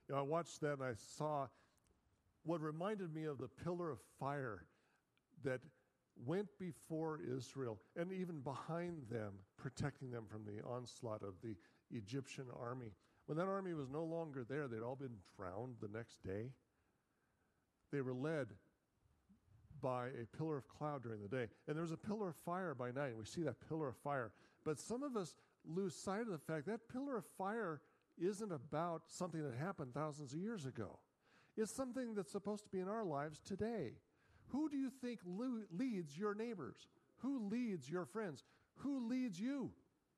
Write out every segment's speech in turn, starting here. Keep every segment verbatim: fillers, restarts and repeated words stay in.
You know, I watched that and I saw what reminded me of the pillar of fire that went before Israel and even behind them, protecting them from the onslaught of the Egyptian army. When that army was no longer there, they'd all been drowned the next day. They were led by a pillar of cloud during the day. And there was a pillar of fire by night. And we see that pillar of fire. But some of us lose sight of the fact that pillar of fire isn't about something that happened thousands of years ago. It's something that's supposed to be in our lives today. Who do you think le- leads your neighbors? Who leads your friends? Who leads you?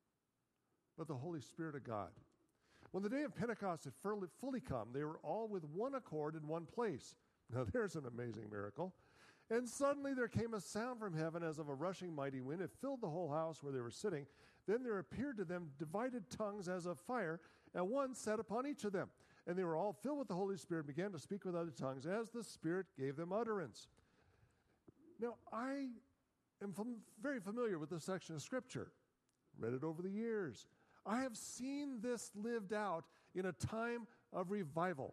But the Holy Spirit of God. When the day of Pentecost had fully come, they were all with one accord in one place. Now there's an amazing miracle. And suddenly there came a sound from heaven as of a rushing mighty wind. It filled the whole house where they were sitting. Then there appeared to them divided tongues as of fire, and one sat upon each of them. And they were all filled with the Holy Spirit and began to speak with other tongues as the Spirit gave them utterance. Now, I am fam- very familiar with this section of Scripture. Read it over the years. I have seen this lived out in a time of revival.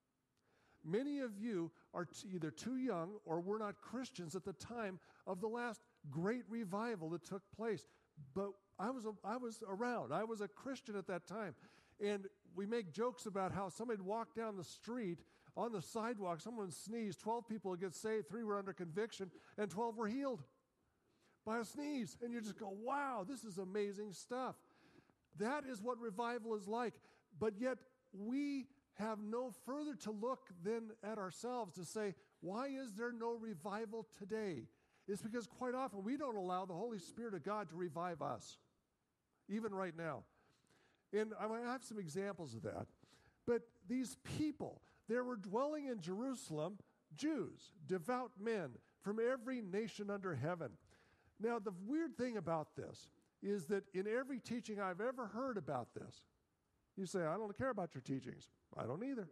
Many of you are t- either too young or were not Christians at the time of the last great revival that took place. But I was a, I was around. I was a Christian at that time. And we make jokes about how somebody would walk down the street on the sidewalk, someone sneezed, twelve people would get saved, three were under conviction, and twelve were healed by a sneeze. And you just go, wow, this is amazing stuff. That is what revival is like. But yet we have no further to look than at ourselves to say, why is there no revival today? It's because quite often we don't allow the Holy Spirit of God to revive us, even right now. And I have some examples of that. But these people, there were dwelling in Jerusalem Jews, devout men from every nation under heaven. Now, the weird thing about this is that in every teaching I've ever heard about this, you say, I don't care about your teachings. I don't either.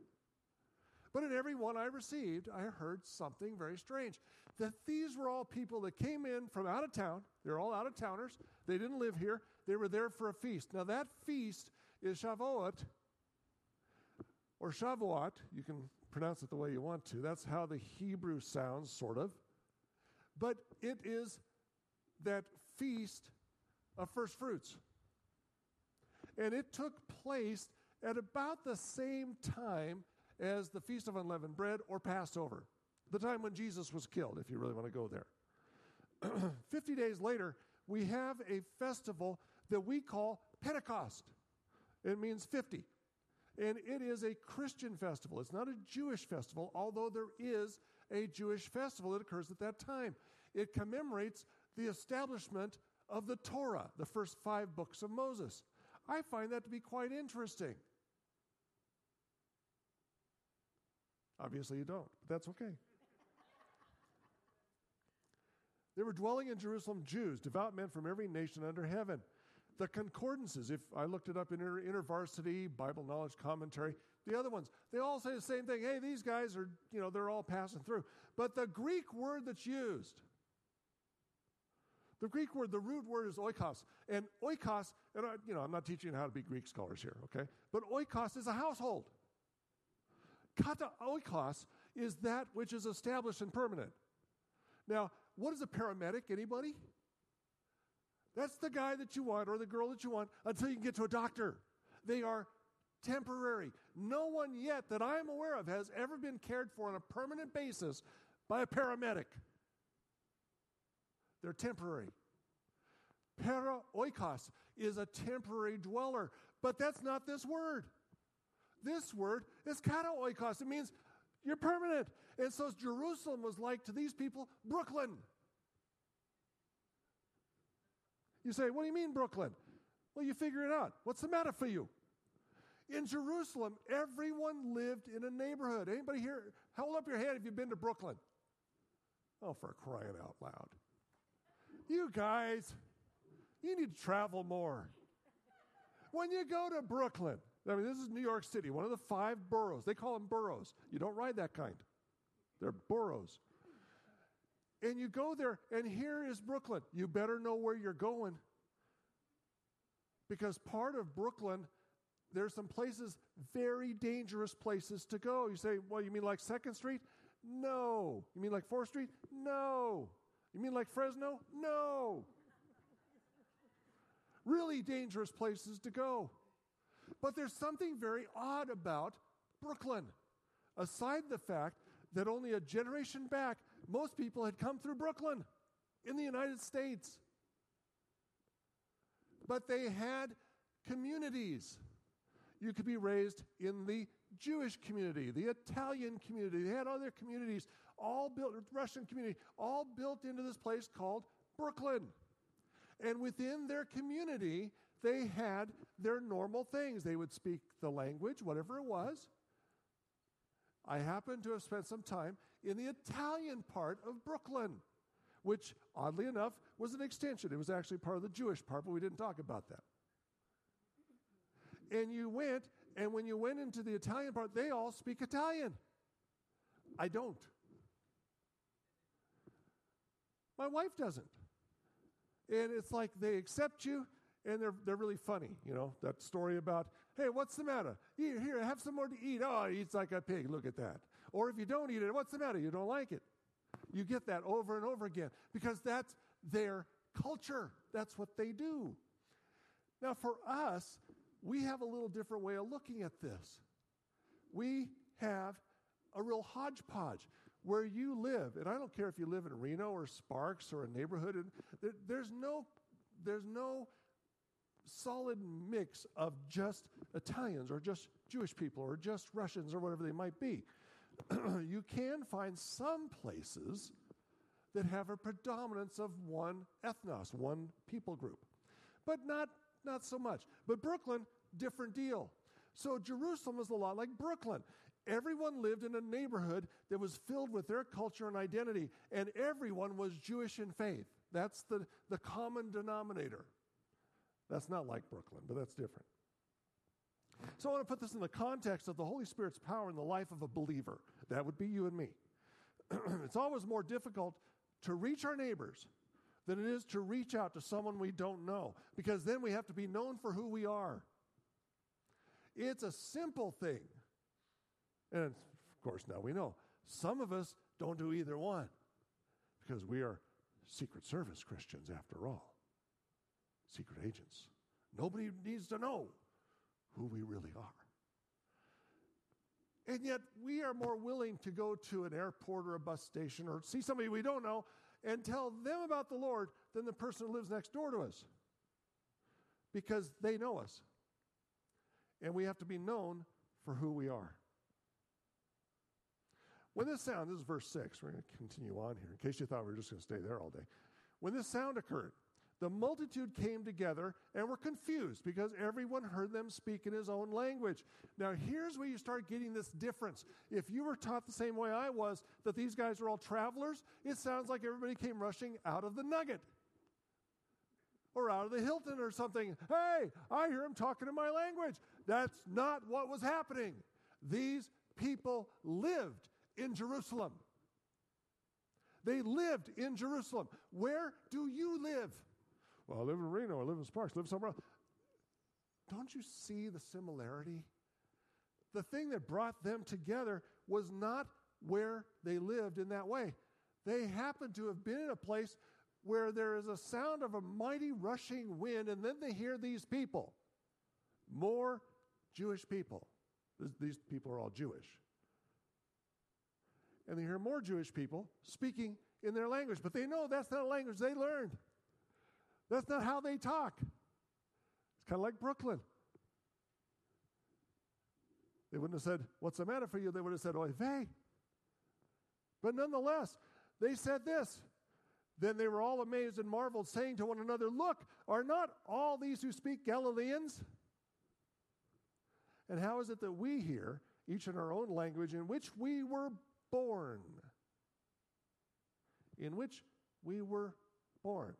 But in every one I received, I heard something very strange. That these were all people that came in from out of town. They're all out-of-towners. They didn't live here. They were there for a feast. Now that feast is Shavuot, or Shavuot. You can pronounce it the way you want to. That's how the Hebrew sounds, sort of. But it is that feast of first fruits. And it took place at about the same time as the Feast of Unleavened Bread or Passover, the time when Jesus was killed, if you really want to go there. Fifty days later, we have a festival that we call Pentecost. It means fifty. And it is a Christian festival. It's not a Jewish festival, although there is a Jewish festival that occurs at that time. It commemorates the establishment of the Torah, the first five books of Moses. I find that to be quite interesting. Obviously you don't, but that's okay. They were dwelling in Jerusalem Jews, devout men from every nation under heaven. The concordances, if I looked it up in Inter- InterVarsity, Bible Knowledge Commentary, the other ones, they all say the same thing. Hey, these guys are, you know, they're all passing through. But the Greek word that's used, the Greek word, the root word is oikos. And oikos, and I, you know, I'm not teaching you how to be Greek scholars here, okay? But oikos is a household. Kata oikos is that which is established and permanent. Now, what is a paramedic? Anybody? That's the guy that you want or the girl that you want until you can get to a doctor. They are temporary. No one yet that I'm aware of has ever been cared for on a permanent basis by a paramedic. They're temporary. Para oikos is a temporary dweller, but that's not this word. This word is kata oikos. It means you're permanent. And so Jerusalem was like to these people, Brooklyn. You say, what do you mean Brooklyn? Well, you figure it out. What's the matter for you? In Jerusalem, everyone lived in a neighborhood. Anybody here, hold up your hand if you've been to Brooklyn. Oh, for crying out loud. You guys, you need to travel more. When you go to Brooklyn, I mean, this is New York City, one of the five boroughs. They call them boroughs. You don't ride that kind. They're boroughs. And you go there, and here is Brooklyn. You better know where you're going. Because part of Brooklyn there's some places, very dangerous places to go. You say, well, you mean like second Street? No. You mean like fourth Street? No. You mean like Fresno? No. Really dangerous places to go. But there's something very odd about Brooklyn. Aside the fact that only a generation back, most people had come through Brooklyn in the United States. But they had communities. You could be raised in the Jewish community, the Italian community. They had other communities, all built, Russian community, all built into this place called Brooklyn. And within their community, they had their normal things. They would speak the language, whatever it was. I happened to have spent some time in the Italian part of Brooklyn, which, oddly enough, was an extension. It was actually part of the Jewish part, but we didn't talk about that. And you went, and when you went into the Italian part, they all speak Italian. I don't. My wife doesn't. And it's like they accept you, and they're they're really funny. You know, that story about, hey, what's the matter? Here, here, have some more to eat. Oh, he eats like a pig. Look at that. Or if you don't eat it, what's the matter? You don't like it. You get that over and over again because that's their culture. That's what they do. Now, for us, we have a little different way of looking at this. We have a real hodgepodge where you live, and I don't care if you live in Reno or Sparks or a neighborhood, and there, there's no, there's no solid mix of just Italians or just Jewish people or just Russians or whatever they might be. You can find some places that have a predominance of one ethnos, one people group, but not not so much. But Brooklyn, different deal. So Jerusalem was a lot like Brooklyn. Everyone lived in a neighborhood that was filled with their culture and identity, and everyone was Jewish in faith. That's the, the common denominator. That's not like Brooklyn, but that's different. So I want to put this in the context of the Holy Spirit's power in the life of a believer. That would be you and me. It's always more difficult to reach our neighbors than it is to reach out to someone we don't know, because then we have to be known for who we are. It's a simple thing. And of course, now we know some of us don't do either one because we are Secret Service Christians after all. Secret agents. Nobody needs to know who we really are. And yet we are more willing to go to an airport or a bus station or see somebody we don't know and tell them about the Lord than the person who lives next door to us, because they know us. And we have to be known for who we are. When this sound, this is verse six, we're going to continue on here, in case you thought we were just going to stay there all day. When this sound occurred, the multitude came together and were confused because everyone heard them speak in his own language. Now, here's where you start getting this difference. If you were taught the same way I was, that these guys are all travelers, it sounds like everybody came rushing out of the Nugget or out of the Hilton or something. Hey, I hear him talking in my language. That's not what was happening. These people lived in Jerusalem. They lived in Jerusalem. Where do you live? Well, I live in Reno, I live in Sparks, I live somewhere else. Don't you see the similarity? The thing that brought them together was not where they lived in that way. They happened to have been in a place where there is a sound of a mighty rushing wind, and then they hear these people, more Jewish people. These people are all Jewish. And they hear more Jewish people speaking in their language, but they know that's not a language they learned. That's not how they talk. It's kind of like Brooklyn. They wouldn't have said, what's the matter for you? They would have said, oy vey. But nonetheless, they said this. Then they were all amazed and marveled, saying to one another, look, are not all these who speak Galileans? And how is it that we hear, each in our own language, in which we were born? In which we were born.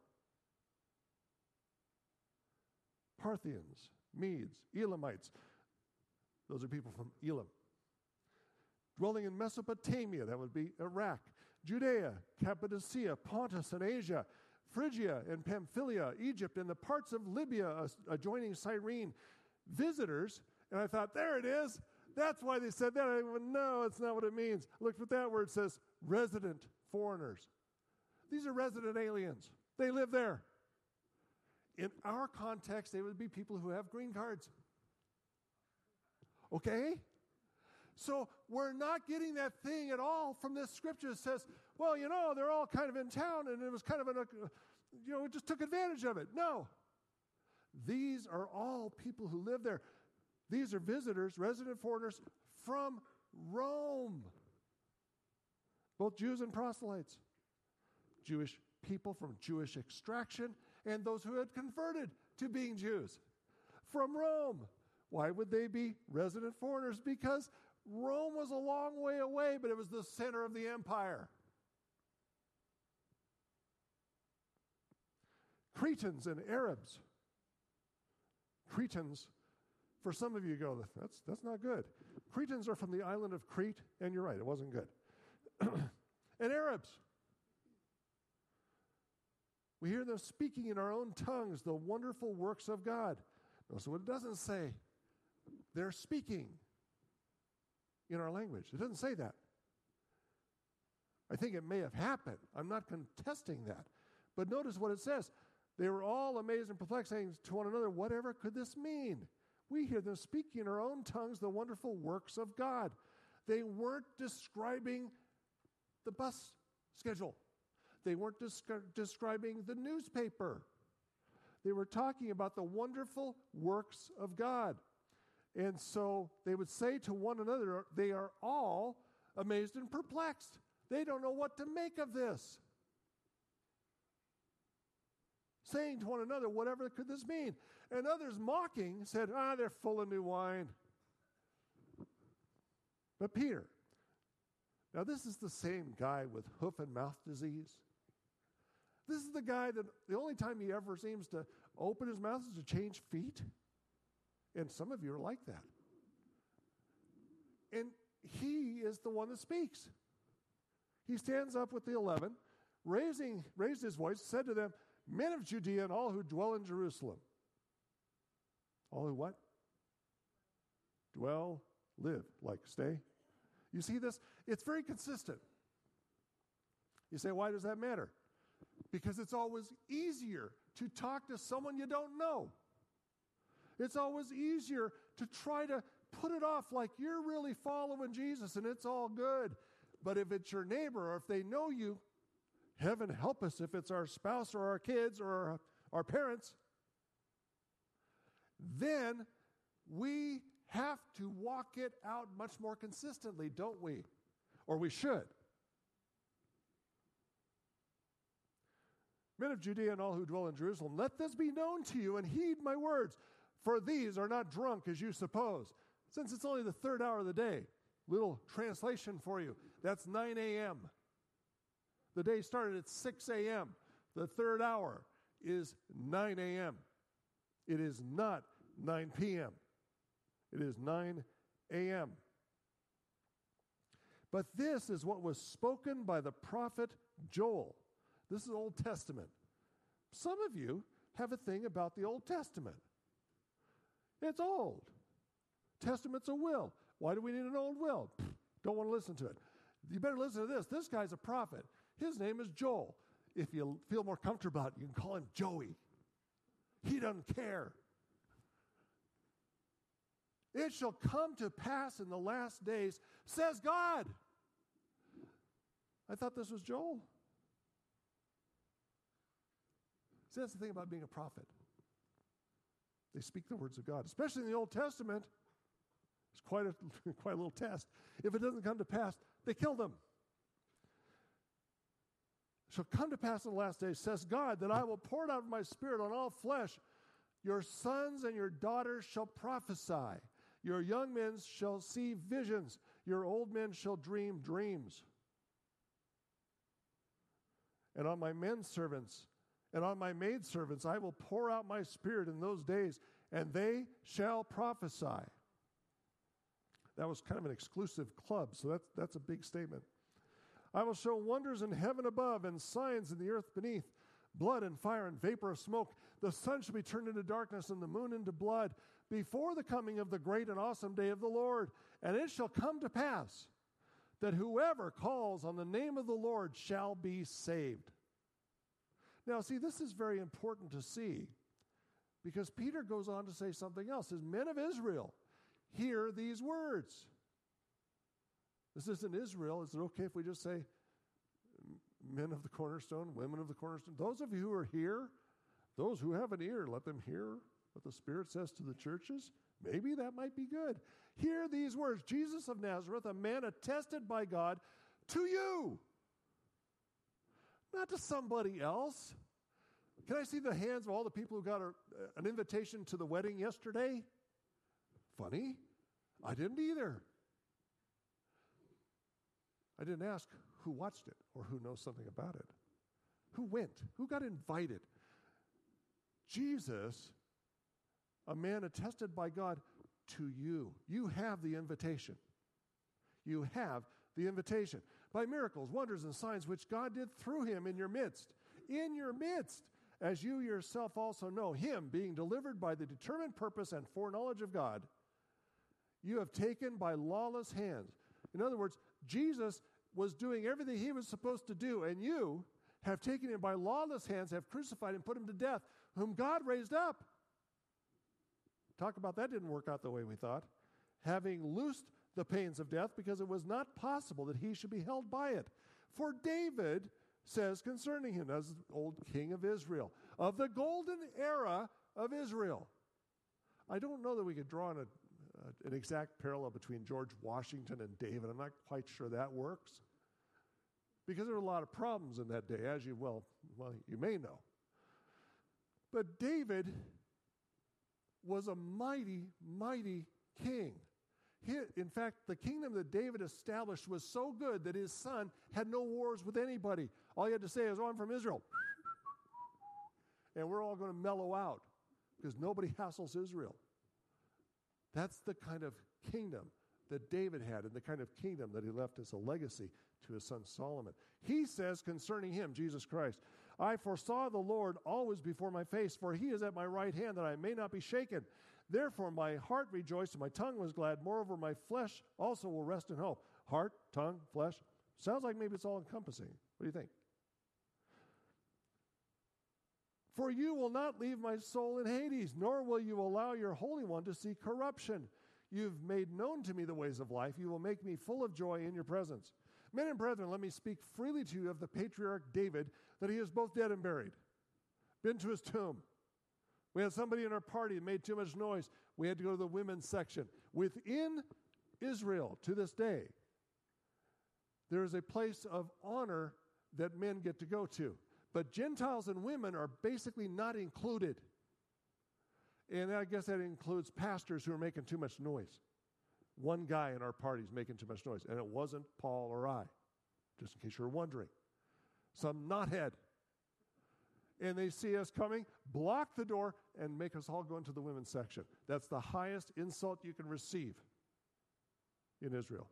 Parthians, Medes, Elamites. Those are people from Elam. Dwelling in Mesopotamia, that would be Iraq, Judea, Cappadocia, Pontus and Asia, Phrygia and Pamphylia, Egypt, and the parts of Libya adjoining Cyrene, visitors And I thought, there it is. That's why they said that. I went, no, it's not what it means. Look what that word says, resident foreigners. These are resident aliens. They live there. In our context, they would be people who have green cards. Okay? So we're not getting that thing at all from this scripture that says, well, you know, they're all kind of in town and it was kind of, an, you know, we just took advantage of it. No. These are all people who live there. These are visitors, resident foreigners from Rome. Both Jews and proselytes. Jewish people from Jewish extraction and those who had converted to being Jews from Rome. Why would they be resident foreigners? Because Rome was a long way away, but it was the center of the empire. Cretans and Arabs. Cretans, for some of you go, that's, that's not good. Cretans are from the island of Crete, and you're right, it wasn't good. And Arabs. We hear them speaking in our own tongues the wonderful works of God. Notice what it doesn't say. They're speaking in our language. It doesn't say that. I think it may have happened. I'm not contesting that. But notice what it says. They were all amazed and perplexed, saying to one another, whatever could this mean? We hear them speaking in our own tongues the wonderful works of God. They weren't describing the bus schedule. They weren't descri- describing the newspaper. They were talking about the wonderful works of God. And so they would say to one another, they are all amazed and perplexed. They don't know what to make of this. Saying to one another, whatever could this mean? And others mocking said, ah, they're full of new wine. But Peter, now this is the same guy with hoof and mouth disease. This is the guy that the only time he ever seems to open his mouth is to change feet. And some of you are like that. And he is the one that speaks. He stands up with the eleven, raising, raised his voice, said to them, men of Judea and all who dwell in Jerusalem. All who what? Dwell, live, like stay. You see this? It's very consistent. You say, why does that matter? Because it's always easier to talk to someone you don't know. It's always easier to try to put it off like you're really following Jesus and it's all good. But if it's your neighbor or if they know you, heaven help us if it's our spouse or our kids or our, our parents, then we have to walk it out much more consistently, don't we? Or we should. Men of Judea and all who dwell in Jerusalem, let this be known to you and heed my words, for these are not drunk as you suppose. Since it's only the third hour of the day, little translation for you, that's nine a.m. The day started at six a.m. The third hour is nine a.m. It is not nine p.m. It is nine a.m. But this is what was spoken by the prophet Joel. This is Old Testament. Some of you have a thing about the Old Testament. It's old. Testament's a will. Why do we need an old will? Pfft, don't want to listen to it. You better listen to this. This guy's a prophet. His name is Joel. If you feel more comfortable about it, you can call him Joey. He doesn't care. It shall come to pass in the last days, says God. I thought this was Joel. See, that's the thing about being a prophet. They speak the words of God, especially in the Old Testament. It's quite a, quite a little test. If it doesn't come to pass, they kill them. It shall come to pass in the last days, says God, that I will pour out of my spirit on all flesh. Your sons and your daughters shall prophesy. Your young men shall see visions. Your old men shall dream dreams. And on my men servants and on my maidservants I will pour out my spirit in those days, and they shall prophesy. That was kind of an exclusive club, so that's, that's a big statement. I will show wonders in heaven above and signs in the earth beneath, blood and fire and vapor of smoke. The sun shall be turned into darkness and the moon into blood before the coming of the great and awesome day of the Lord. And it shall come to pass that whoever calls on the name of the Lord shall be saved. Now, see, this is very important to see, because Peter goes on to say something else. He says, men of Israel, hear these words. This isn't Israel. Is it okay if we just say men of the cornerstone, women of the cornerstone? Those of you who are here, those who have an ear, let them hear what the Spirit says to the churches. Maybe that might be good. Hear these words. Jesus of Nazareth, a man attested by God to you, not to somebody else. Can I see the hands of all the people who got a, an invitation to the wedding yesterday? Funny. I didn't either. I didn't ask who watched it or who knows something about it. Who went? Who got invited? Jesus, a man attested by God to you. You have the invitation. You have the invitation. By miracles, wonders, and signs which God did through him in your midst. In your midst. As you yourself also know, him being delivered by the determined purpose and foreknowledge of God, you have taken by lawless hands. In other words, Jesus was doing everything he was supposed to do, and you have taken him by lawless hands, have crucified and put him to death, whom God raised up. Talk about that didn't work out the way we thought. Having loosed the pains of death, because it was not possible that he should be held by it. For David says concerning him, as old king of Israel, of the golden era of Israel. I don't know that we could draw an, a, an exact parallel between George Washington and David. I'm not quite sure that works, because there were a lot of problems in that day, as you well, well you may know. But David was a mighty, mighty king. He, in fact, the kingdom that David established was so good that his son had no wars with anybody. All he had to say is, oh, I'm from Israel. And we're all going to mellow out because nobody hassles Israel. That's the kind of kingdom that David had and the kind of kingdom that he left as a legacy to his son Solomon. He says concerning him, Jesus Christ, I foresaw the Lord always before my face, for he is at my right hand that I may not be shaken. Therefore my heart rejoiced and my tongue was glad. Moreover, my flesh also will rest in hope. Heart, tongue, flesh. Sounds like maybe it's all encompassing. What do you think? For you will not leave my soul in Hades, nor will you allow your Holy One to see corruption. You've made known to me the ways of life. You will make me full of joy in your presence. Men and brethren, let me speak freely to you of the patriarch David, that he is both dead and buried. Been to his tomb. We had somebody in our party that made too much noise. We had to go to the women's section. Within Israel, to this day, there is a place of honor that men get to go to. But Gentiles and women are basically not included. And I guess that includes pastors who are making too much noise. One guy in our party is making too much noise, and it wasn't Paul or I, just in case you're wondering. Some knothead. And they see us coming, block the door, and make us all go into the women's section. That's the highest insult you can receive in Israel.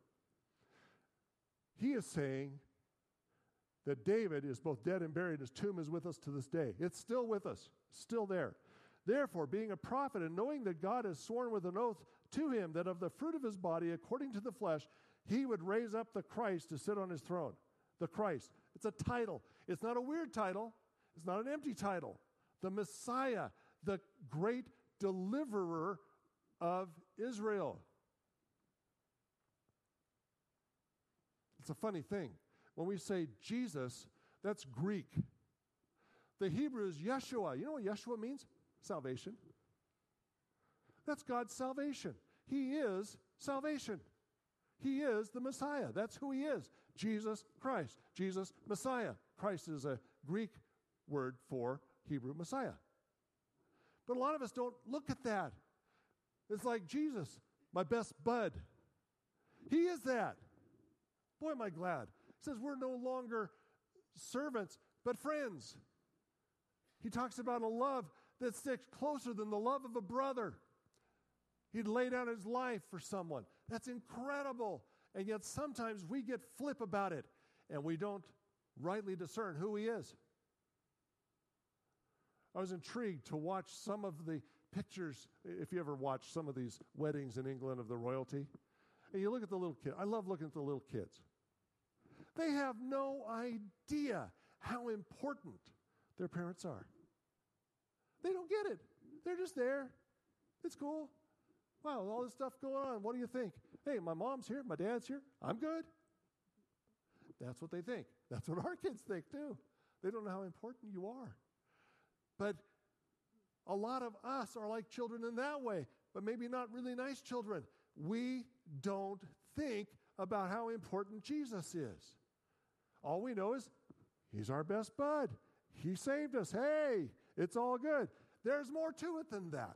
He is saying that David is both dead and buried. His tomb is with us to this day. It's still with us, still there. Therefore, being a prophet and knowing that God has sworn with an oath to him that of the fruit of his body, according to the flesh, he would raise up the Christ to sit on his throne. The Christ. It's a title. It's not a weird title. It's not an empty title. The Messiah, the great deliverer of Israel. It's a funny thing. When we say Jesus, that's Greek. The Hebrew is Yeshua. You know what Yeshua means? Salvation. That's God's salvation. He is salvation. He is the Messiah. That's who he is. Jesus Christ. Jesus Messiah. Christ is a Greek word for Hebrew Messiah. But a lot of us don't look at that. It's like Jesus, my best bud. He is that. Boy, am I glad. He says we're no longer servants, but friends. He talks about a love that sticks closer than the love of a brother. He'd lay down his life for someone. That's incredible. And yet sometimes we get flip about it, and we don't rightly discern who he is. I was intrigued to watch some of the pictures, if you ever watch some of these weddings in England of the royalty, and you look at the little kid. I love looking at the little kids. They have no idea how important their parents are. They don't get it. They're just there. It's cool. Wow, all this stuff going on. What do you think? Hey, my mom's here. My dad's here. I'm good. That's what they think. That's what our kids think too. They don't know how important you are. But a lot of us are like children in that way, but maybe not really nice children. We don't think about how important Jesus is. All we know is he's our best bud. He saved us. Hey, it's all good. There's more to it than that.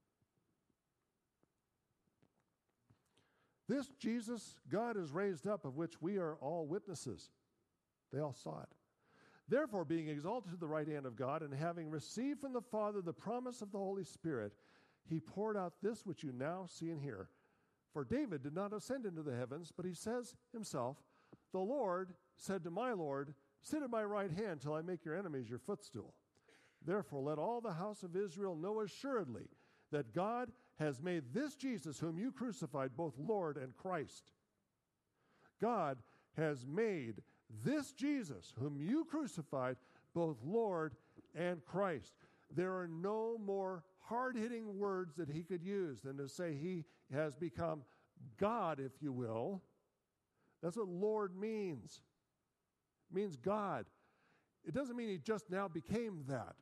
This Jesus God is raised up, of which we are all witnesses. They all saw it. Therefore, being exalted to the right hand of God, and having received from the Father the promise of the Holy Spirit, he poured out this which you now see and hear. For David did not ascend into the heavens, but he says himself, the Lord said to my Lord, sit at my right hand till I make your enemies your footstool. Therefore, let all the house of Israel know assuredly that God has made this Jesus, whom you crucified, both Lord and Christ. God has made this Jesus, whom you crucified, both Lord and Christ. There are no more hard-hitting words that he could use than to say he has become God, if you will. That's what Lord means. It means God. It doesn't mean he just now became that.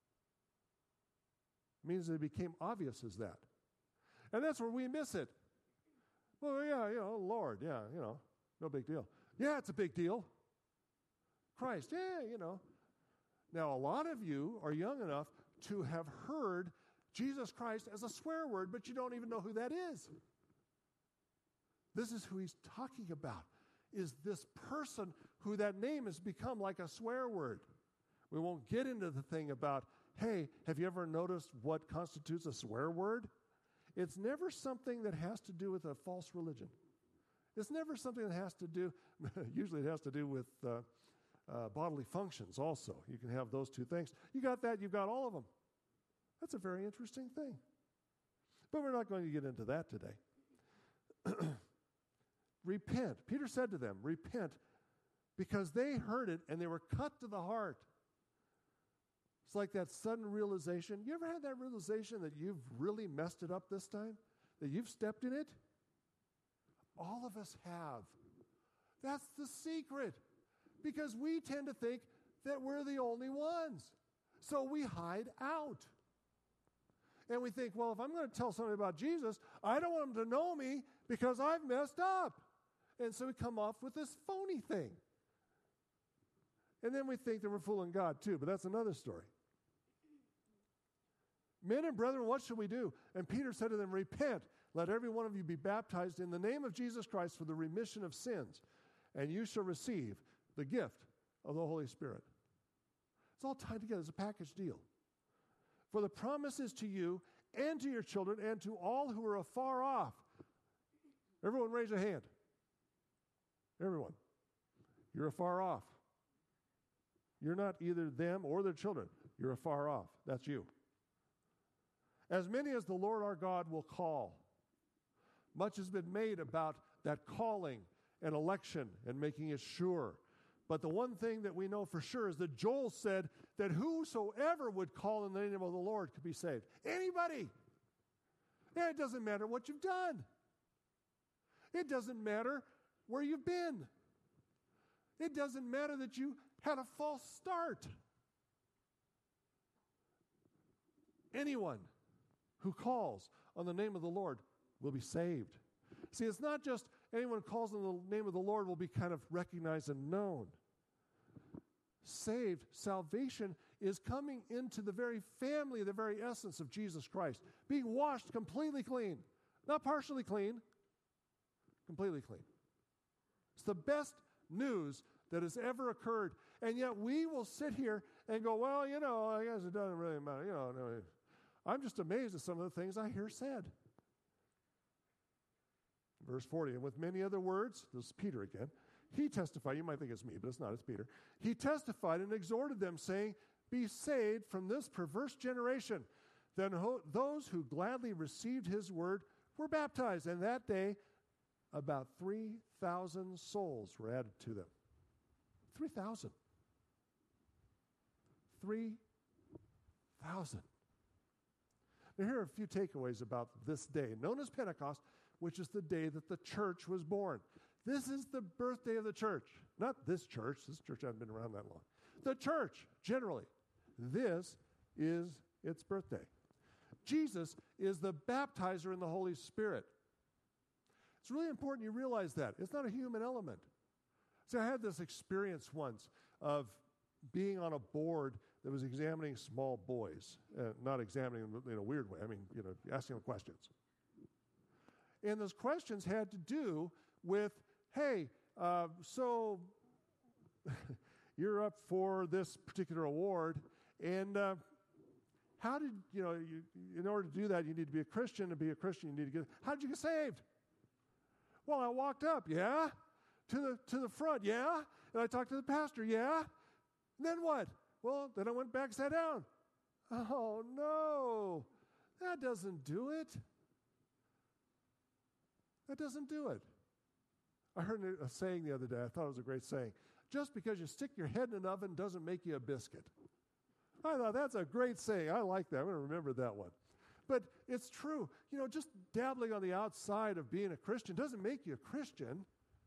It means that it became obvious as that. And that's where we miss it. Well, yeah, you know, Lord, yeah, you know, no big deal. Yeah, it's a big deal. Christ, yeah, you know. Now, a lot of you are young enough to have heard Jesus Christ as a swear word, but you don't even know who that is. This is who he's talking about, is this person who that name has become like a swear word. We won't get into the thing about, hey, have you ever noticed what constitutes a swear word? It's never something that has to do with a false religion. It's never something that has to do, usually it has to do with uh, uh, bodily functions also. You can have those two things. You got that, you've got all of them. That's a very interesting thing. But we're not going to get into that today. Repent. Peter said to them, repent, because they heard it and they were cut to the heart. It's like that sudden realization. You ever had that realization that you've really messed it up this time? That you've stepped in it? All of us have. That's the secret. Because we tend to think that we're the only ones. So we hide out. And we think, well, if I'm going to tell somebody about Jesus, I don't want them to know me because I've messed up. And so we come off with this phony thing. And then we think that we're fooling God too, but that's another story. Men and brethren, what shall we do? And Peter said to them, repent, let every one of you be baptized in the name of Jesus Christ for the remission of sins, and you shall receive the gift of the Holy Spirit. It's all tied together. It's a package deal. For the promise is to you and to your children and to all who are afar off. Everyone raise a hand. Everyone. You're afar off. You're not either them or their children. You're afar off. That's you. As many as the Lord our God will call. Much has been made about that calling and election and making it sure. But the one thing that we know for sure is that Joel said that whosoever would call in the name of the Lord could be saved. Anybody. And it doesn't matter what you've done. It doesn't matter where you've been. It doesn't matter that you had a false start. Anyone who calls on the name of the Lord will be saved. See, it's not just anyone who calls on the name of the Lord will be kind of recognized and known. Saved, salvation is coming into the very family, the very essence of Jesus Christ. Being washed completely clean. Not partially clean, completely clean. It's the best news that has ever occurred. And yet we will sit here and go, well, you know, I guess it doesn't really matter. You know, no, I'm just amazed at some of the things I hear said. Verse forty, and with many other words, this is Peter again, he testified, you might think it's me, but it's not, it's Peter. He testified and exhorted them, saying, be saved from this perverse generation. Then ho- those who gladly received his word were baptized, and that day about three thousand souls were added to them. three thousand. three thousand. Now, here are a few takeaways about this day, known as Pentecost, which is the day that the church was born. This is the birthday of the church. Not this church. This church hasn't been around that long. The church, generally. This is its birthday. Jesus is the baptizer in the Holy Spirit. It's really important you realize that. It's not a human element. See, I had this experience once of being on a board that was examining small boys. Uh, not examining them in a weird way. I mean, you know, asking them questions. And those questions had to do with, hey, uh, so you're up for this particular award, and uh, how did, you know, you, in order to do that, you need to be a Christian. To be a Christian, you need to get, how did you get saved? Well, I walked up, yeah, to the to the front, yeah, and I talked to the pastor, yeah. And then what? Well, then I went back and sat down. Oh, no, that doesn't do it. That doesn't do it. I heard a saying the other day. I thought it was a great saying. Just because you stick your head in an oven doesn't make you a biscuit. I thought that's a great saying. I like that. I'm going to remember that one. But it's true. You know, just dabbling on the outside of being a Christian doesn't make you a Christian.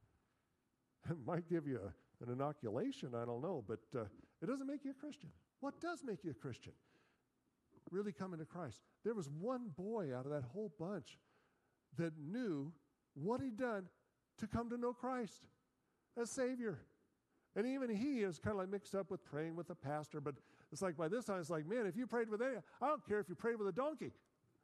It might give you a, an inoculation, I don't know, but uh, it doesn't make you a Christian. What does make you a Christian? Really coming to Christ. There was one boy out of that whole bunch that knew what he'd done to come to know Christ as Savior. And even he is kind of like mixed up with praying with the pastor, but it's like by this time, it's like, man, if you prayed with any, I don't care if you prayed with a donkey.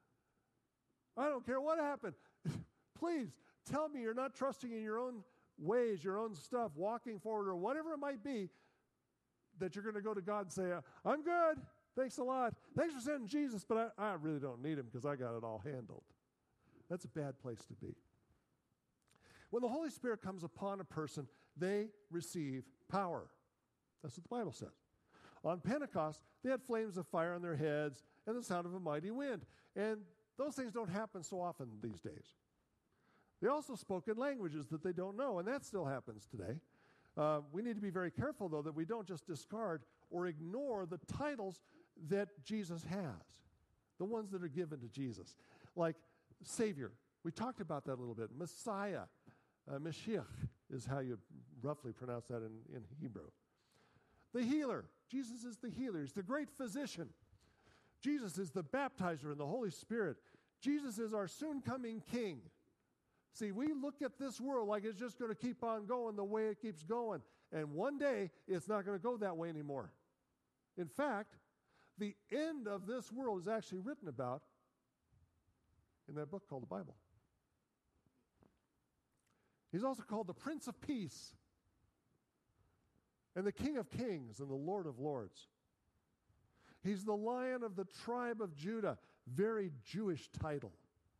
I don't care what happened. Please tell me you're not trusting in your own ways, your own stuff, walking forward or whatever it might be, that you're going to go to God and say, I'm good. Thanks a lot. Thanks for sending Jesus, but I, I really don't need him because I got it all handled. That's a bad place to be. When the Holy Spirit comes upon a person, they receive power. That's what the Bible says. On Pentecost, they had flames of fire on their heads and the sound of a mighty wind. And those things don't happen so often these days. They also spoke in languages that they don't know, and that still happens today. Uh, we need to be very careful, though, that we don't just discard or ignore the titles that Jesus has, the ones that are given to Jesus, like Savior. We talked about that a little bit. Messiah, uh, Mashiach is how you roughly pronounce that in, in Hebrew. The healer. Jesus is the healer. He's the great physician. Jesus is the baptizer in the Holy Spirit. Jesus is our soon-coming King. See, we look at this world like it's just going to keep on going the way it keeps going. And one day, it's not going to go that way anymore. In fact, the end of this world is actually written about in that book called the Bible. He's also called the Prince of Peace and the King of Kings and the Lord of Lords. He's the Lion of the tribe of Judah, very Jewish title.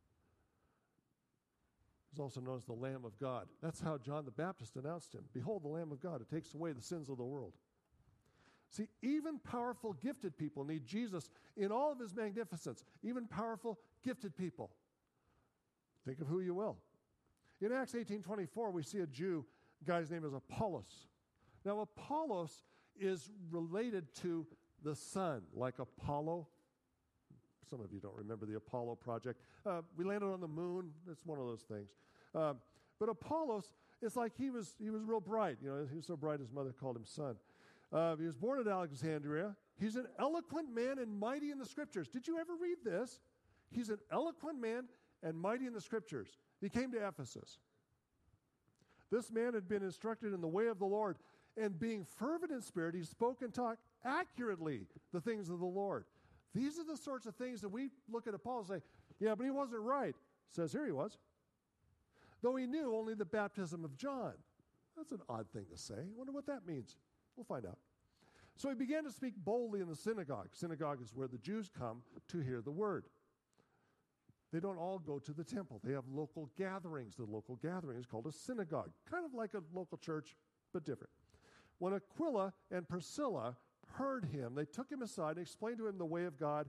He's also known as the Lamb of God. That's how John the Baptist announced him. Behold, the Lamb of God, who takes away the sins of the world. See, even powerful, gifted people need Jesus in all of his magnificence. Even powerful, gifted people. Think of who you will. In Acts eighteen twenty-four, we see a Jew, a guy's name is Apollos. Now, Apollos is related to the sun, like Apollo. Some of you don't remember the Apollo project. Uh, we landed on the moon. It's one of those things. Um, but Apollos, it's like he was he was real bright. You know, he was so bright his mother called him son. Uh, he was born at Alexandria. He's an eloquent man and mighty in the Scriptures. Did you ever read this? He's an eloquent man and mighty in the Scriptures. He came to Ephesus. This man had been instructed in the way of the Lord, and being fervent in spirit, he spoke and taught accurately the things of the Lord. These are the sorts of things that we look at Paul and say, yeah, but he wasn't right. Says here he was. Though he knew only the baptism of John. That's an odd thing to say. I wonder what that means. We'll find out. So he began to speak boldly in the synagogue. Synagogue is where the Jews come to hear the word. They don't all go to the temple. They have local gatherings. The local gathering is called a synagogue, kind of like a local church, but different. When Aquila and Priscilla heard him, they took him aside and explained to him the way of God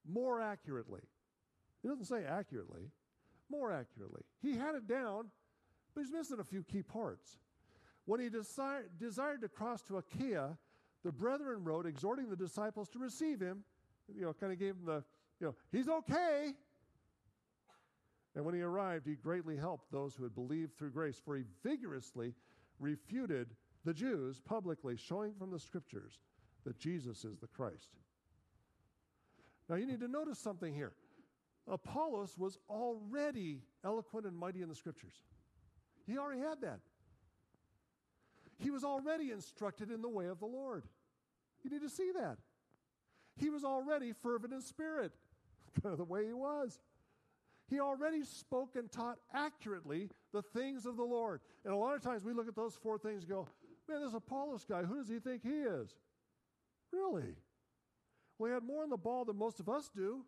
more accurately. He doesn't say accurately, more accurately. He had it down, but he's missing a few key parts. When he desi- desired to cross to Achaia, the brethren wrote, exhorting the disciples to receive him. You know, kind of gave him the, you know, he's okay. And when he arrived, he greatly helped those who had believed through grace, for he vigorously refuted the Jews publicly, showing from the scriptures that Jesus is the Christ. Now you need to notice something here. Apollos was already eloquent and mighty in the scriptures. He already had that. He was already instructed in the way of the Lord. You need to see that. He was already fervent in spirit, kind of the way he was. He already spoke and taught accurately the things of the Lord. And a lot of times we look at those four things and go, man, this Apollos guy, who does he think he is? Really? Well, he had more in the ball than most of us do.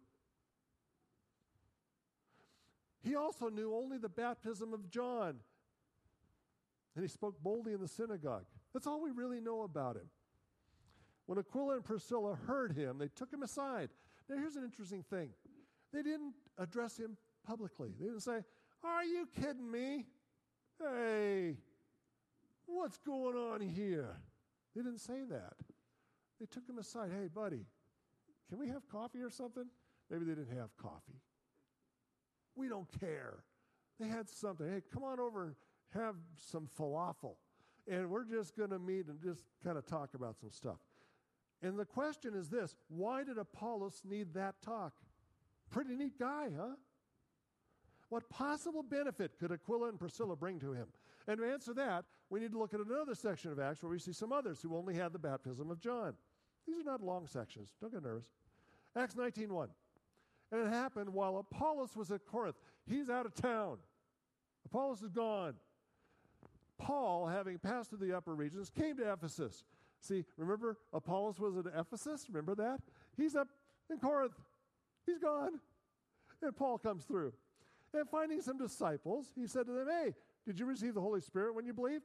He also knew only the baptism of John. And he spoke boldly in the synagogue. That's all we really know about him. When Aquila and Priscilla heard him, they took him aside. Now, here's an interesting thing. They didn't address him publicly. They didn't say, are you kidding me? Hey, what's going on here? They didn't say that. They took him aside. Hey, buddy, can we have coffee or something? Maybe they didn't have coffee. We don't care. They had something. Hey, come on over and have some falafel. And we're just going to meet and just kind of talk about some stuff. And the question is this, why did Apollos need that talk? Pretty neat guy, huh? What possible benefit could Aquila and Priscilla bring to him? And to answer that, we need to look at another section of Acts where we see some others who only had the baptism of John. These are not long sections. Don't get nervous. Acts nineteen one. And it happened while Apollos was at Corinth. He's out of town. Apollos is gone. Paul, having passed through the upper regions, came to Ephesus. See, remember Apollos was at Ephesus? Remember that? He's up in Corinth. He's gone. And Paul comes through. And finding some disciples, he said to them, hey, did you receive the Holy Spirit when you believed?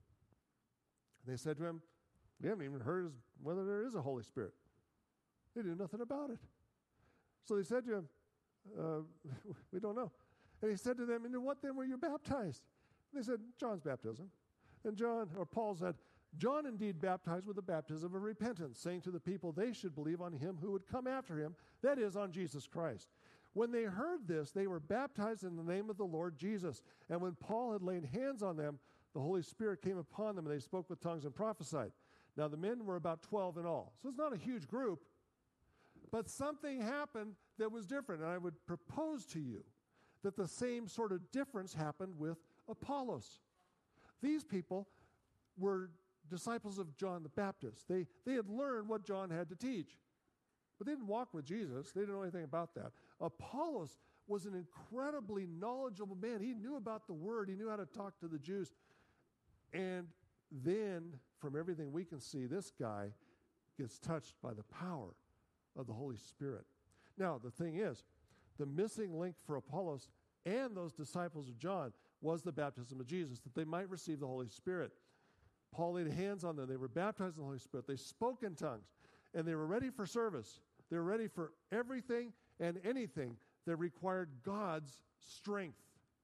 And they said to him, we haven't even heard whether there is a Holy Spirit. They knew nothing about it. So they said to him, uh, we don't know. And he said to them, into what then were you baptized? And they said, John's baptism. And John, or Paul said, John indeed baptized with the baptism of repentance, saying to the people they should believe on him who would come after him, that is, on Jesus Christ. When they heard this, they were baptized in the name of the Lord Jesus. And when Paul had laid hands on them, the Holy Spirit came upon them, and they spoke with tongues and prophesied. Now the men were about twelve in all. So it's not a huge group, but something happened that was different. And I would propose to you that the same sort of difference happened with Apollos. These people were disciples of John the Baptist. They, they had learned what John had to teach, but they didn't walk with Jesus. They didn't know anything about that. Apollos was an incredibly knowledgeable man. He knew about the word. He knew how to talk to the Jews. And then, from everything we can see, this guy gets touched by the power of the Holy Spirit. Now, the thing is, the missing link for Apollos and those disciples of John was the baptism of Jesus, that they might receive the Holy Spirit. Paul laid hands on them. They were baptized in the Holy Spirit. They spoke in tongues, and they were ready for service. They were ready for everything and anything that required God's strength.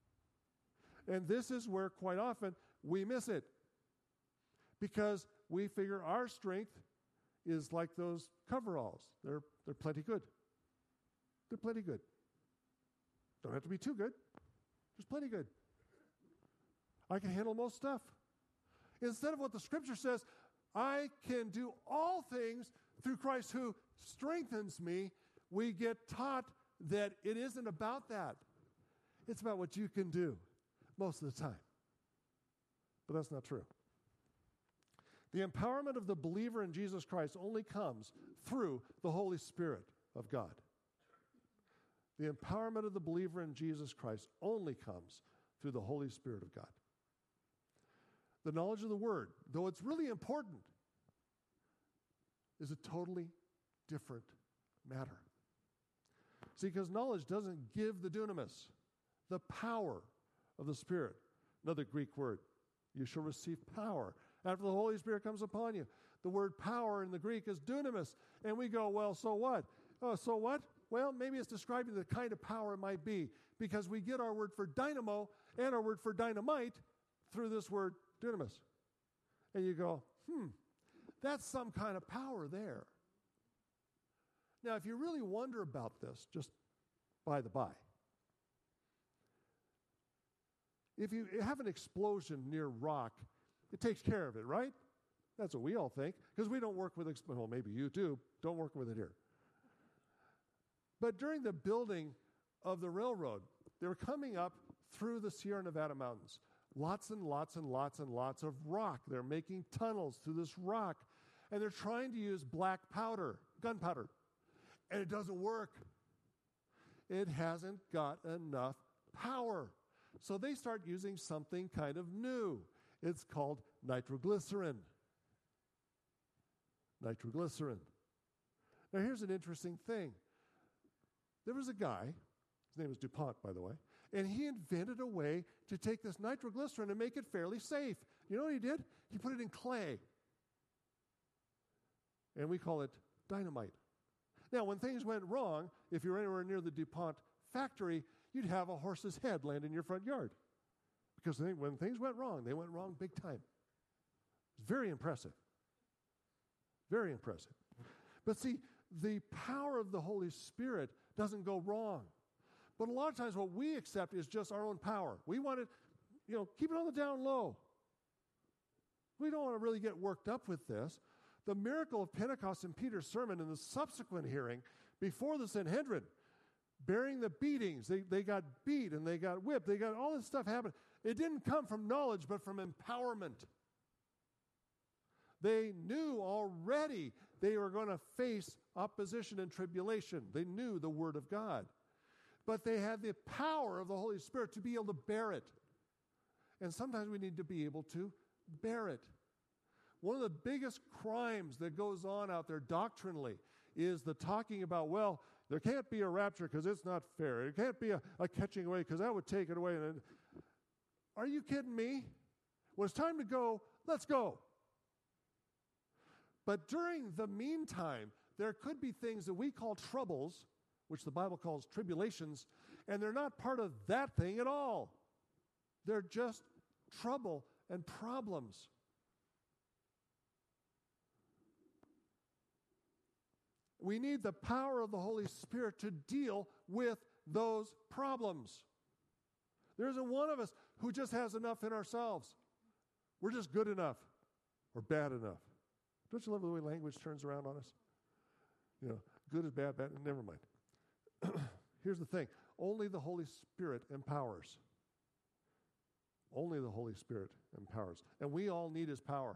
And this is where quite often we miss it, because we figure our strength is like those coveralls. They're, they're plenty good. They're plenty good. Don't have to be too good. Just plenty good. I can handle most stuff. Instead of what the scripture says, I can do all things through Christ who strengthens me, we get taught that it isn't about that. It's about what you can do most of the time. But that's not true. The empowerment of the believer in Jesus Christ only comes through the Holy Spirit of God. The empowerment of the believer in Jesus Christ only comes through the Holy Spirit of God. The knowledge of the Word, though it's really important, is a totally different matter. See, because knowledge doesn't give the dunamis, the power of the Spirit. Another Greek word. You shall receive power after the Holy Spirit comes upon you. The word power in the Greek is dunamis. And we go, well, so what? Oh, so what? Well, maybe it's describing the kind of power it might be, because we get our word for dynamo and our word for dynamite through this word dunamis. And you go, hmm, that's some kind of power there. Now, if you really wonder about this, just by the by, if you have an explosion near rock, it takes care of it, right? That's what we all think, because we don't work with, exp- well, maybe you do, don't work with it here. But during the building of the railroad, they were coming up through the Sierra Nevada mountains. Lots and lots and lots and lots of rock. They're making tunnels through this rock, and they're trying to use black powder, gunpowder, and it doesn't work. It hasn't got enough power. So they start using something kind of new. It's called nitroglycerin. Nitroglycerin. Now here's an interesting thing. There was a guy, his name was DuPont, by the way, and he invented a way to take this nitroglycerin and make it fairly safe. You know what he did? He put it in clay. And we call it dynamite. Now, when things went wrong, if you're anywhere near the DuPont factory, you'd have a horse's head land in your front yard. Because they, when things went wrong, they went wrong big time. It's very impressive. Very impressive. But see, the power of the Holy Spirit doesn't go wrong. But a lot of times what we accept is just our own power. We want to, you know, keep it on the down low. We don't want to really get worked up with this. The miracle of Pentecost in Peter's sermon and the subsequent hearing before the Sanhedrin, bearing the beatings, they, they got beat and they got whipped, they got all this stuff happen. It didn't come from knowledge, but from empowerment. They knew already they were going to face opposition and tribulation. They knew the Word of God. But they had the power of the Holy Spirit to be able to bear it. And sometimes we need to be able to bear it. One of the biggest crimes that goes on out there doctrinally is the talking about, well, there can't be a rapture because it's not fair. It can't be a, a catching away because that would take it away. And are you kidding me? When it's time to go, let's go. But during the meantime, there could be things that we call troubles, which the Bible calls tribulations, and they're not part of that thing at all. They're just trouble and problems. We need the power of the Holy Spirit to deal with those problems. There isn't one of us who just has enough in ourselves. We're just good enough or bad enough. Don't you love the way language turns around on us? You know, good is bad, bad, never mind. Here's the thing. Only the Holy Spirit empowers. Only the Holy Spirit empowers. And we all need His power.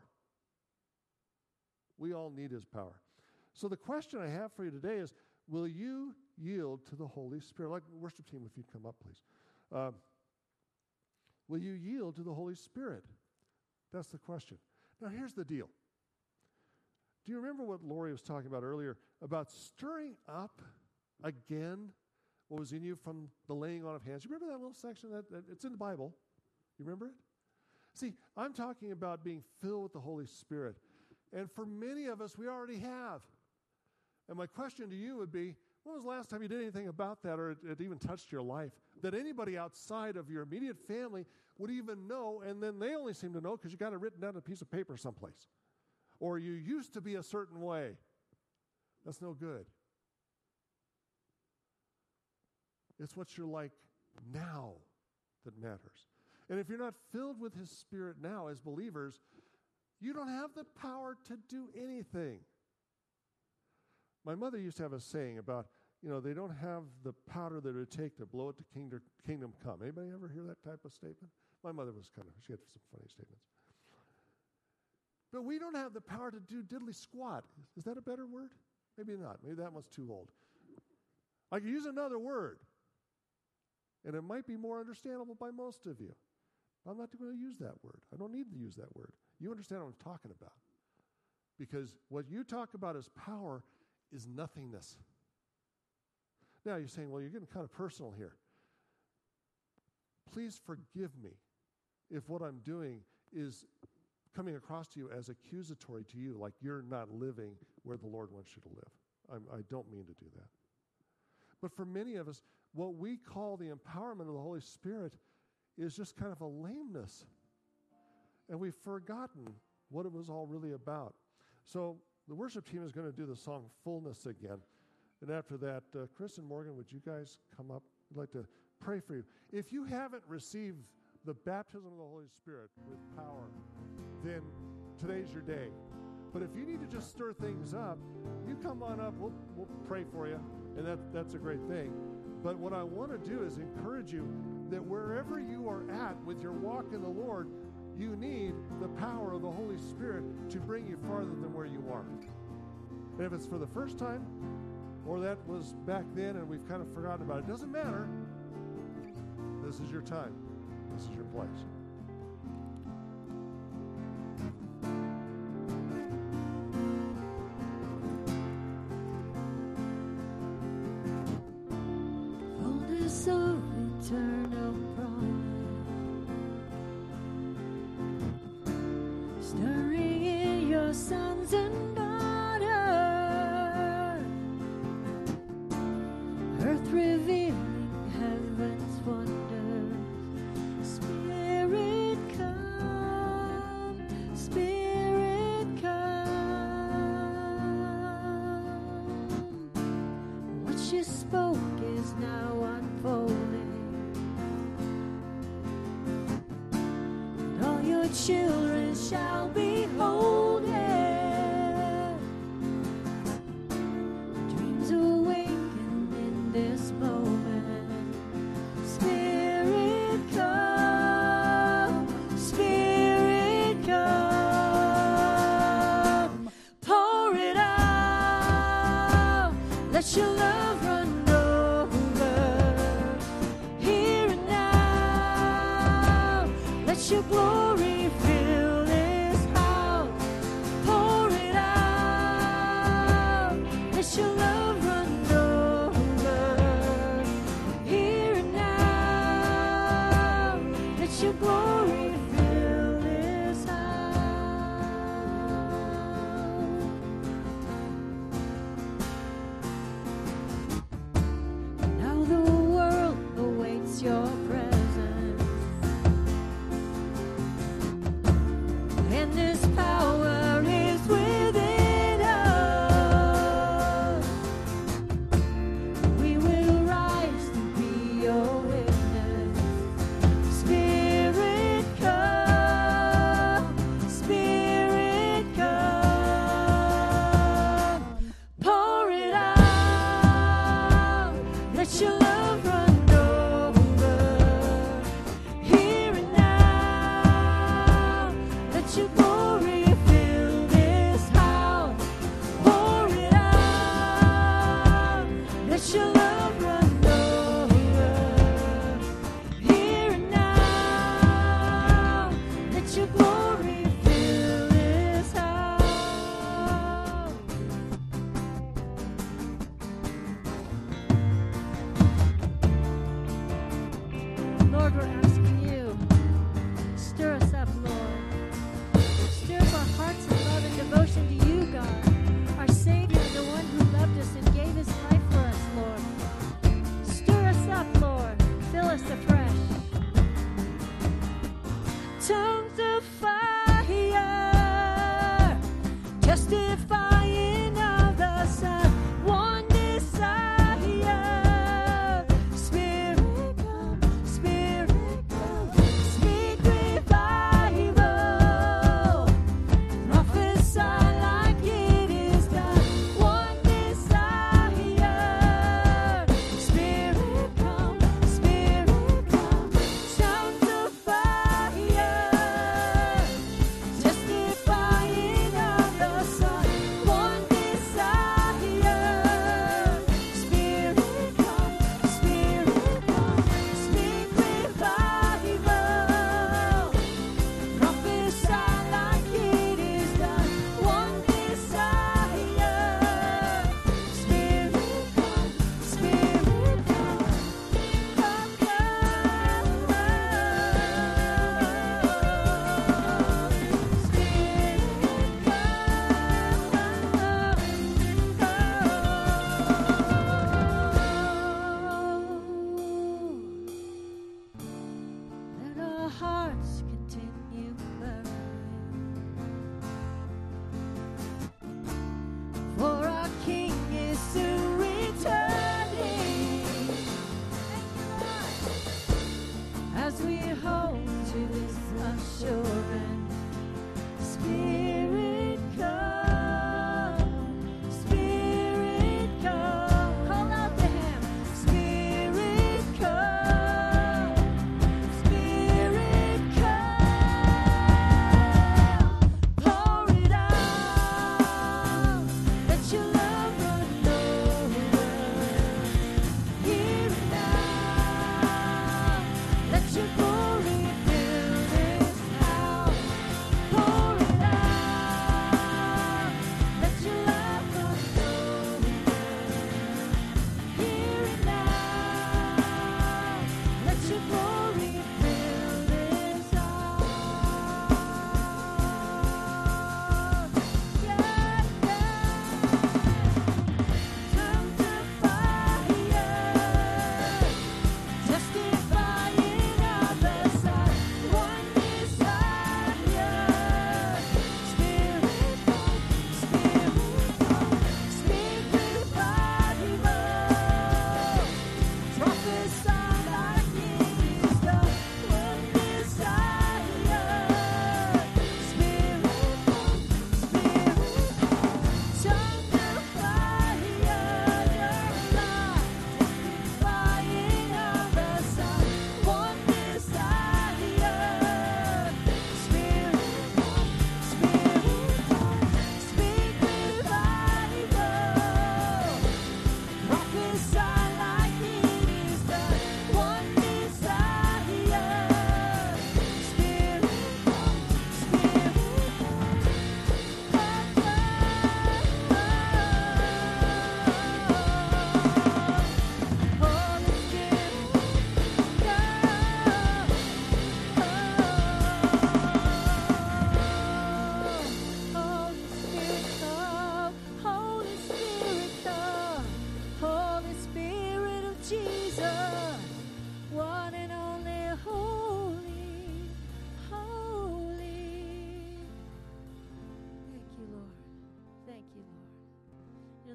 We all need His power. So the question I have for you today is, will you yield to the Holy Spirit? Like the worship team, if you'd come up, please. Um, will you yield to the Holy Spirit? That's the question. Now, here's the deal. Do you remember what Lori was talking about earlier about stirring up again what was in you from the laying on of hands? You remember that little section? That, that it's in the Bible. You remember it? See, I'm talking about being filled with the Holy Spirit. And for many of us, we already have. And my question to you would be, when was the last time you did anything about that, or it, it even touched your life, that anybody outside of your immediate family would even know, and then they only seem to know because you got it written down on a piece of paper someplace? Or you used to be a certain way. That's no good. It's what you're like now that matters. And if you're not filled with His Spirit now as believers, you don't have the power to do anything. My mother used to have a saying about, you know, they don't have the powder that it would take to blow it to kingdom, kingdom come. Anybody ever hear that type of statement? My mother was kind of, she had some funny statements. But we don't have the power to do diddly squat. Is that a better word? Maybe not. Maybe that one's too old. I could use another word, and it might be more understandable by most of you. I'm not going to use that word. I don't need to use that word. You understand what I'm talking about. Because what you talk about as power is nothingness. Now you're saying, well, you're getting kind of personal here. Please forgive me if what I'm doing is coming across to you as accusatory to you, like you're not living where the Lord wants you to live. I'm, I don't mean to do that. But for many of us, what we call the empowerment of the Holy Spirit is just kind of a lameness. And we've forgotten what it was all really about. So the worship team is going to do the song Fullness again. And after that, uh, Chris and Morgan, would you guys come up? I'd like to pray for you. If you haven't received the baptism of the Holy Spirit with power, then today's your day. But if you need to just stir things up, you come on up. We'll, we'll pray for you, and that, that's a great thing. But what I want to do is encourage you that wherever you are at with your walk in the Lord, you need the power of the Holy Spirit to bring you farther than where you are. And if it's for the first time, or that was back then and we've kind of forgotten about it, it doesn't matter. This is your time. This is your place. Fullness of eternal promise, stirring in your sons and daughters, earth revealing heaven's wonders. Spirit come, Spirit come. What you spoke is now unfolding. And all your children shall behold it. Dreams awaken in this moment. Spirit come, Spirit come. Pour it out. Let your love run over. Here and now. Let your glory fill this house. Pour it out. Let your love run over. Here and now. Let your glory fill this house. Now the world awaits your presence, and this power is within us. We will rise to be your witness. Spirit come, Spirit come. Pour it out. Let your love run over. Here and now. Let your glory fill this house. Pour it out. Let your love run over. Here and now. Let your glory fill this house. Lord, we're asking you, stir us up, Lord. Stir up our hearts in love and devotion to you, God, our Savior, the one who loved us and gave his life for us, Lord. Stir us up, Lord. Fill us afresh. Tongues of fire, testifying of the Son, one desire. Spirit come, Spirit come, speak revival, prophesy like it is done. One desire. Spirit come, Spirit come, sounds of fire, testifying of the Son.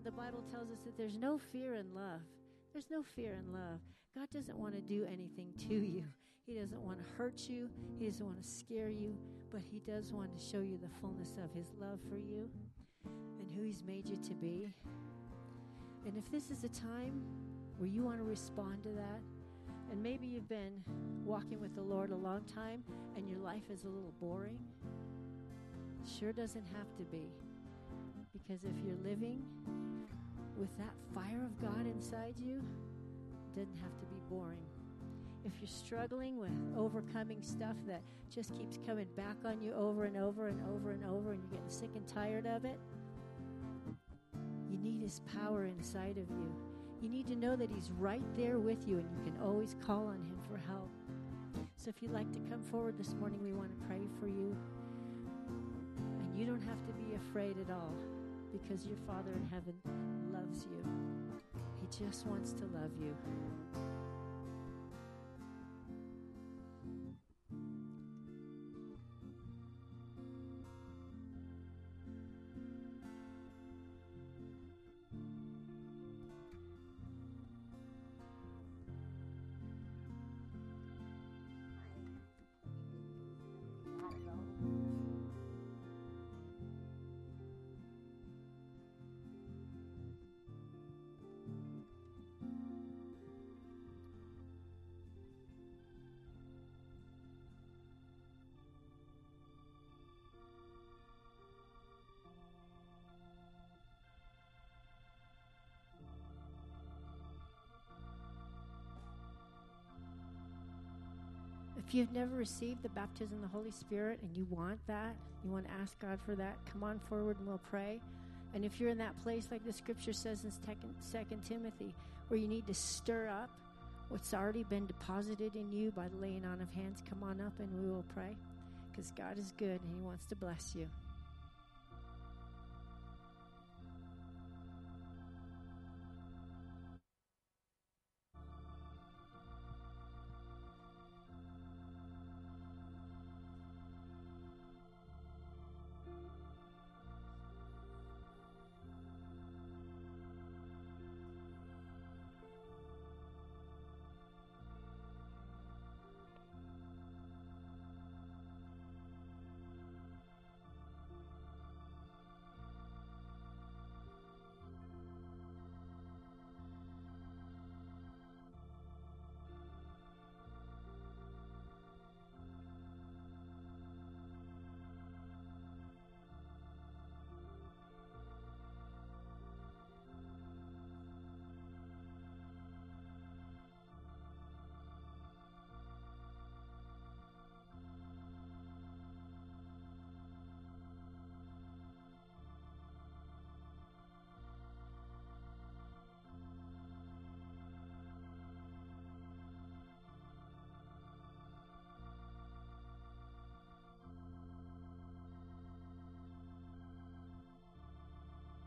the Bible tells us that there's no fear in love. There's no fear in love. God doesn't want to do anything to you. He doesn't want to hurt you. He doesn't want to scare you. But he does want to show you the fullness of his love for you and who he's made you to be. And if this is a time where you want to respond to that, and maybe you've been walking with the Lord a long time and your life is a little boring, it sure doesn't have to be. Because if you're living with that fire of God inside you, it doesn't have to be boring. If you're struggling with overcoming stuff that just keeps coming back on you over and over and over and over, and you're getting sick and tired of it, you need his power inside of you. You need to know that he's right there with you, and you can always call on him for help. So if you'd like to come forward this morning, we want to pray for you. And you don't have to be afraid at all, because your Father in heaven loves you. He just wants to love you. If you've never received the baptism of the Holy Spirit and you want that, you want to ask God for that, come on forward and we'll pray. And if you're in that place, like the scripture says in Second Timothy, where you need to stir up what's already been deposited in you by the laying on of hands, come on up and we will pray. Because God is good and he wants to bless you.